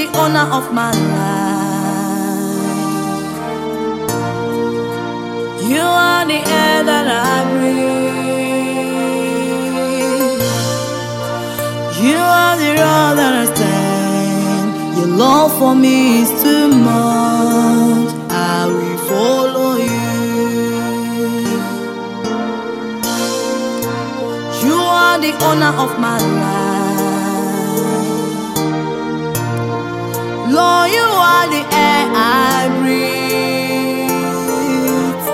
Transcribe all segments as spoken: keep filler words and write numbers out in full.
the owner of my life. You are the air that I breathe. You are the rock that I stand. Your love for me is too much. I will follow you. You are the owner of my life. Lord, you are the air I breathe.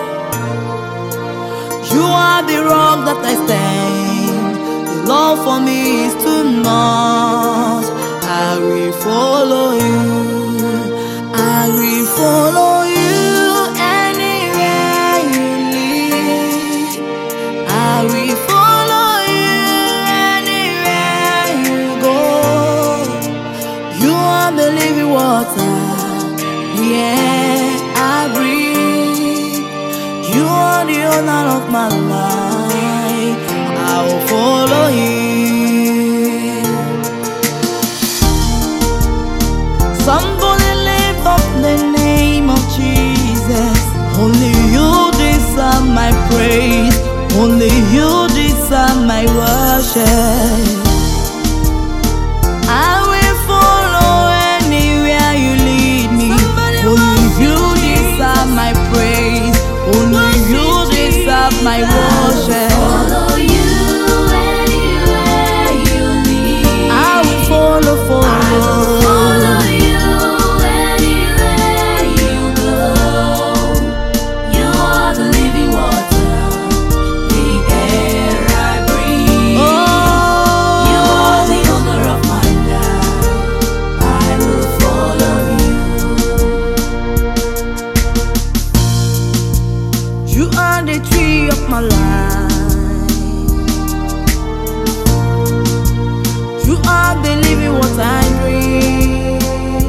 You are the rock that I stand. Your love for me is too much. I will follow you. I will follow you anywhere you lead. I will follow you anywhere you go. You are the living water, the air I breathe. You are the owner of my life. I will follow you. Somebody lift up the name of Jesus. Only you deserve my praise. Only you deserve my worship. I will follow anywhere you lead me. Only you deserve my praise. Only you deserve my worship. Follow you anywhere you lead. I will follow, follow. Follow you anywhere you go. You are the living water, the air I breathe. You are the owner of my life. I will follow you. You are the tree of my life. You are the living water I breathe.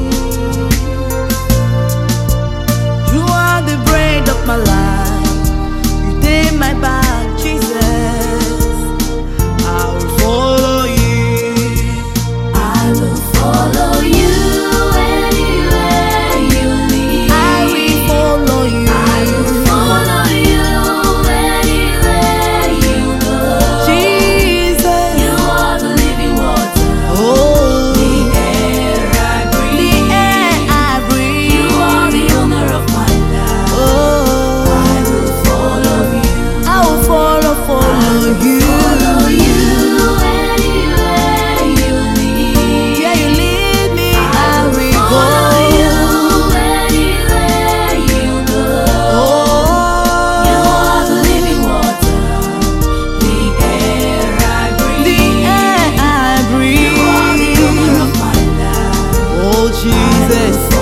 You are the bread of my life. You take my back, Jesus. I will follow you. I will follow you anywhere you lead. I will follow you. I will follow you anywhere you go. Jesus. You are the living water, Oh, the air I the breathe. air I breathe. You are the owner of my life. Oh, I will follow you. I will follow, follow you. Follow you anywhere you lead. Yeah, you lead me, I will go. Follow you anywhere you go. You Oh, are the living water, the air I the breathe. air I You are the owner breathe. of my life. Oh, Jesus.